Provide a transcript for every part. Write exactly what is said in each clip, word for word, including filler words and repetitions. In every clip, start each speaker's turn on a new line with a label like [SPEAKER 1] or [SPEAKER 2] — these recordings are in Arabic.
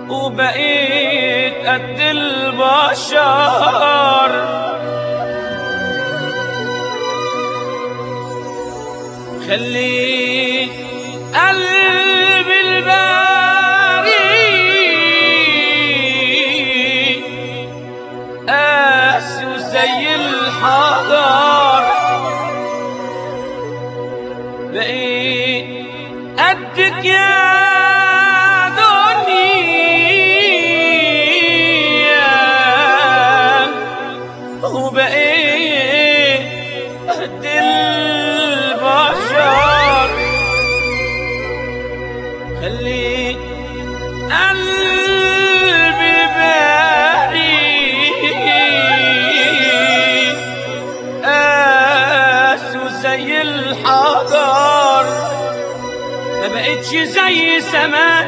[SPEAKER 1] وبقيت قد البشر. خليت قلبي البريء قاسي وزي الحجر. بقيت قدك يا دنيا وبقيت قد البشر. خليت قلبي بريء قاسي وزي الحجر. ما بقتش زي زمان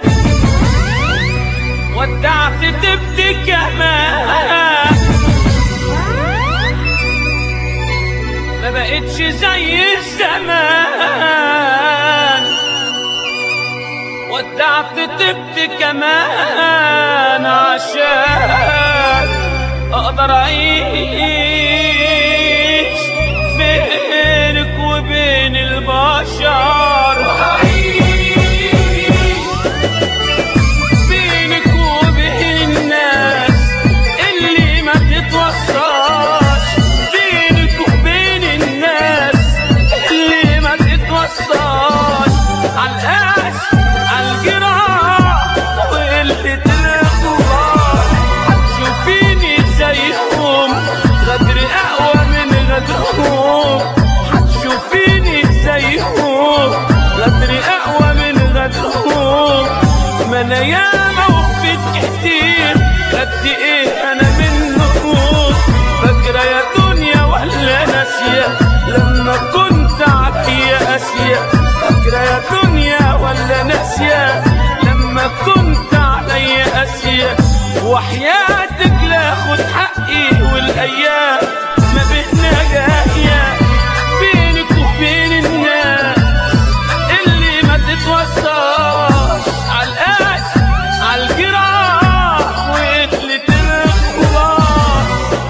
[SPEAKER 1] ودعت تبدي كمان. ما بقتش زي زمان ودعت تبدي كمان. عشان اقدر اعيش بينك وبين البشر. بينك وبين الناس اللي ما تتوصاش. بينك وبين الناس اللي ما تتوصاش. عالقاس عالجراح واللي تلقوها هتشوفيني زيهم غدر اقوى من غدرهم. هتشوفيني زيهم غدر اقوى من غدرهم. ما انا ياما وفيت كتير قد ايه انا منهم. فاكرة يا دنيا ولا ناسية لما كنت عليا قاسية. فاكرة يا دنيا ولا ناسية لما كنت عليا قاسية. وحياتك لا خد حقي والايام ما بينا جاية. بينك وبين الناس اللي ما تتوصاش. عالقاس عالجراح واللي تلقوها.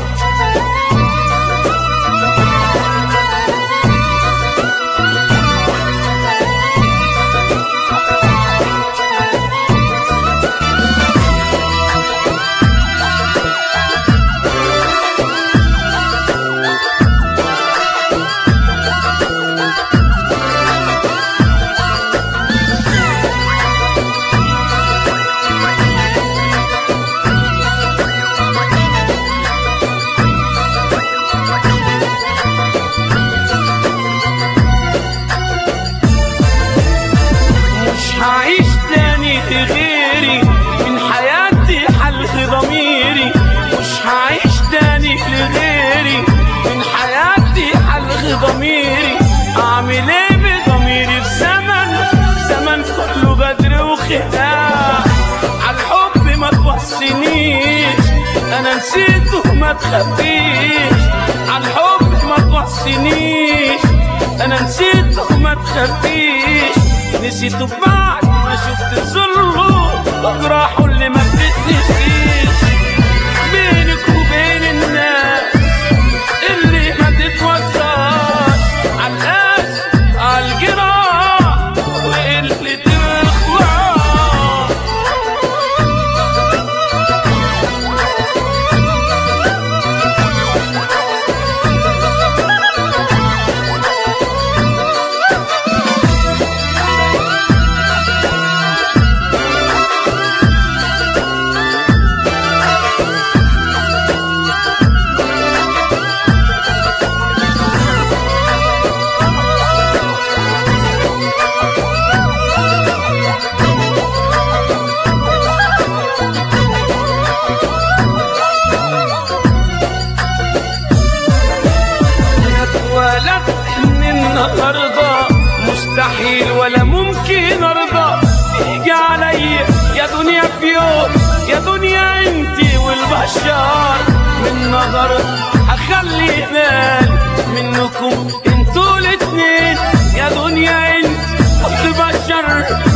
[SPEAKER 1] هعيش تاني لغيري من حياتي حلق ضميري. مش هعيش تاني لغيري من حياتي حلق ضميري. اعمل ايه بضميري في زمن زمن كله غدر وخداع. عالحب ما توصينيش انا نسيته ما تخبيش. عالحب ما توصينيش انا نسيته ما تخبيش. نسيته بعد ما شفت ظله وجراحه اللي ما بتتنسيش. بينك وبين الناس اللي ما تتوصاش. عالقاس عالجراح واللي تخوع. النهارده مستحيل ولا ممكن ارضى تيجي عليا يا دنيا في يوم. يا دنيا انتي والبشر من نظر هخلي بالي منكم انتوا الاتنين. يا دنيا انت والبشر